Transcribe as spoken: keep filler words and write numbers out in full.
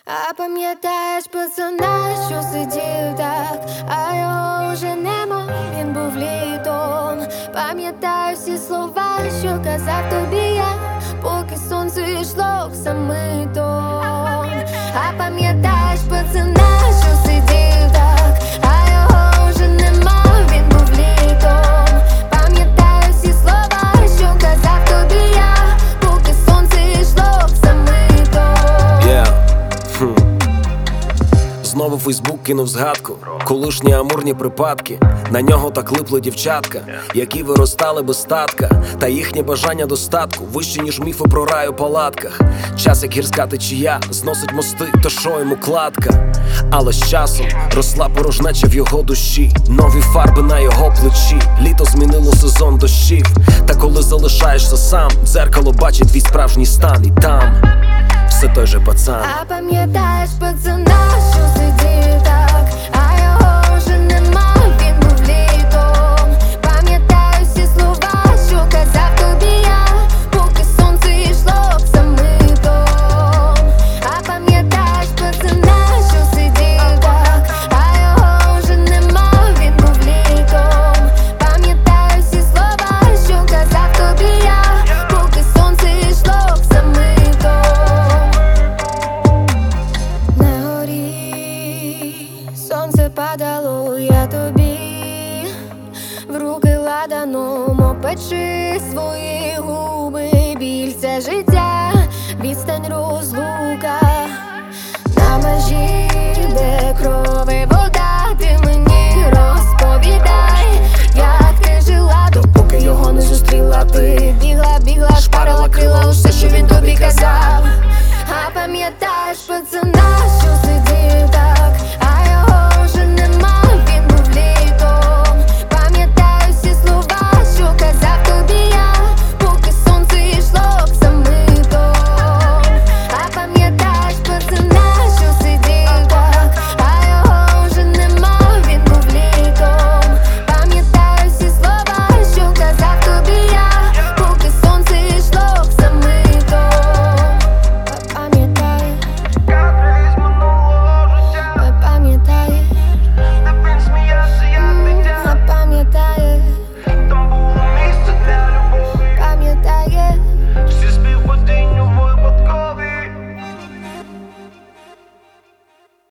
А пам'ятаєш пацана, що сидів так, а його вже нема, він був літом. Пам'ятаю всі слова, що казав тобі я, поки сонце йшло самитом. А пам'ятаєш пацана, що сидів так, а його вже нема, він був літом. Пам'ятаю всі слова, що казав тобі я, поки сонце йшло самитом. yeah. хм. Знову Фейсбук кинув згадку, колишні амурні припадки. На нього так липли дівчатка, які виростали без статка. Та їхнє бажання достатку вище, ніж міфи про рай у палатках. Час, як гірська течія, зносить мости, то шо йому кладка. Але з часом росла порожнеча в його душі, нові фарби на його плечі. Літо змінило сезон дощів. Та коли залишаєшся сам, дзеркало бачить твій справжній стан. І там все той же пацан. А пам'ятаєш пацана, що сидів так, а його вже нема, він був літом. Пам'ятаю всі слова, що казав тобі я, поки сонце йшло самитом. А пам'ятаєш пацана, що сидів так, а його вже нема, він був літом. Пам'ятаю всі слова, що казав тобі я, поки сонце йшло самитом. На горі сонце падало, я тобі в руки ладаном опечи свої губи. Біль — це життя, відстань, розлука. На межі, де кров і вода, ти мені розповідай, як ти жила, допоки його не зустріла. Ти бігла, бігла, шпарила крила, усе, що він тобі казав.